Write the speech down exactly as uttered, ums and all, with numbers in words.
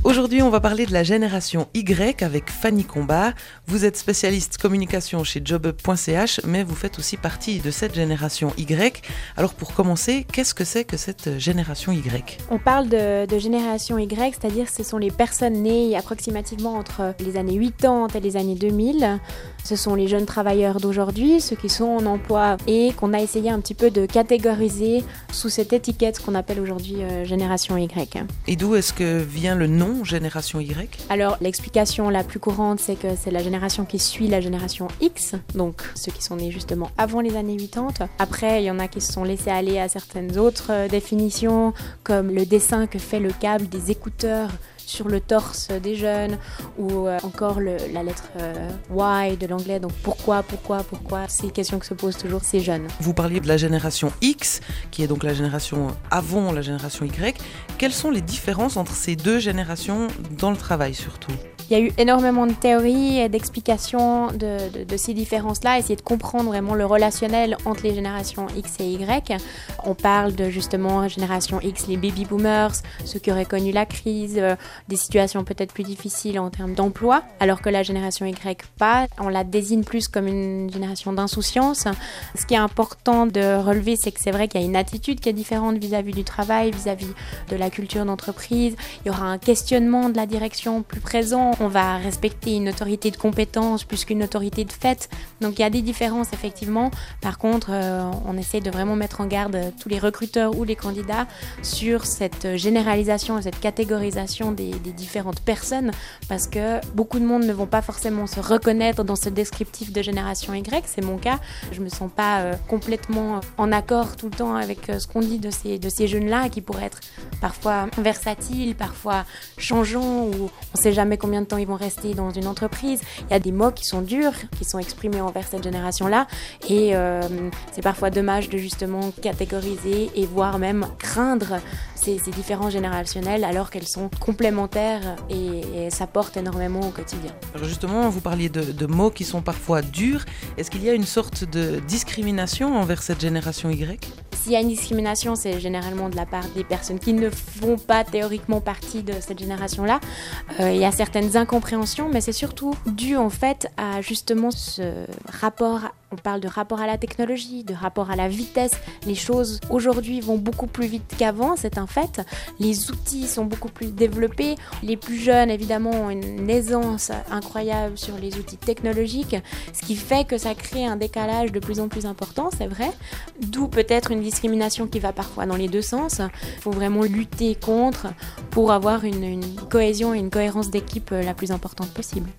Aujourd'hui, on va parler de la génération Y avec Fanny Combat. Vous êtes spécialiste communication chez jobup point c h, mais vous faites aussi partie de cette génération Y. Alors pour commencer, qu'est-ce que c'est que cette génération Y ? On parle de, de génération Y, c'est-à-dire que ce sont les personnes nées approximativement entre les années quatre-vingt et les années deux mille. Ce sont les jeunes travailleurs d'aujourd'hui, ceux qui sont en emploi et qu'on a essayé un petit peu de catégoriser sous cette étiquette qu'on appelle aujourd'hui euh, génération Y. Et d'où est-ce que vient le nom génération Y ? Alors l'explication la plus courante, c'est que c'est la génération qui suit la génération X, donc ceux qui sont nés justement avant les années quatre-vingt. Après, il y en a qui se sont laissés aller à certaines autres euh, définitions, comme le dessin que fait le câble des écouteurs sur le torse des jeunes, ou euh, encore le, la lettre euh, Y de l'anglais, donc pourquoi, pourquoi, pourquoi, c'est une question que se posent toujours ces jeunes. Vous parliez de la génération X, qui est donc la génération avant la génération Y. Quelles sont les différences entre ces deux générations dans le travail surtout ? Il y a eu énormément de théories et d'explications de, de, de ces différences-là, essayer de comprendre vraiment le relationnel entre les générations X et Y. On parle de justement génération X, les baby boomers, ceux qui auraient connu la crise, euh, des situations peut-être plus difficiles en termes d'emploi, alors que la génération Y pas. On la désigne plus comme une génération d'insouciance. Ce qui est important de relever, c'est que c'est vrai qu'il y a une attitude qui est différente vis-à-vis du travail, vis-à-vis de la culture d'entreprise. Il y aura un questionnement de la direction plus présent. On va respecter une autorité de compétence plus qu'une autorité de fait. Donc il y a des différences effectivement. Par contre, euh, on essaie de vraiment mettre en garde tous les recruteurs ou les candidats sur cette généralisation et cette catégorisation des, des différentes personnes, parce que beaucoup de monde ne vont pas forcément se reconnaître dans ce descriptif de génération Y. C'est mon cas. Je me sens pas euh, complètement en accord tout le temps avec euh, ce qu'on dit de ces, de ces jeunes-là, qui pourraient être parfois versatiles, parfois changeants, ou on sait jamais combien de temps ils vont rester dans une entreprise. Il y a des mots qui sont durs, qui sont exprimés envers cette génération-là, et euh, c'est parfois dommage de justement catégoriser et voire même craindre ces, ces différences générationnelles alors qu'elles sont complémentaires et, et s'apportent énormément au quotidien. Alors justement, vous parliez de, de mots qui sont parfois durs. Est-ce qu'il y a une sorte de discrimination envers cette génération Y ? S'il y a une discrimination, c'est généralement de la part des personnes qui ne font pas théoriquement partie de cette génération-là. Euh, il y a certaines incompréhensions, mais c'est surtout dû en fait à justement ce rapport, on parle de rapport à la technologie, de rapport à la vitesse. Les choses aujourd'hui vont beaucoup plus vite qu'avant, c'est un fait. Les outils sont beaucoup plus développés. Les plus jeunes, évidemment, ont une aisance incroyable sur les outils technologiques, ce qui fait que ça crée un décalage de plus en plus important, c'est vrai. D'où peut-être une discrimination qui va parfois dans les deux sens. Il faut vraiment lutter contre pour avoir une, une cohésion et une cohérence d'équipe la plus importante possible.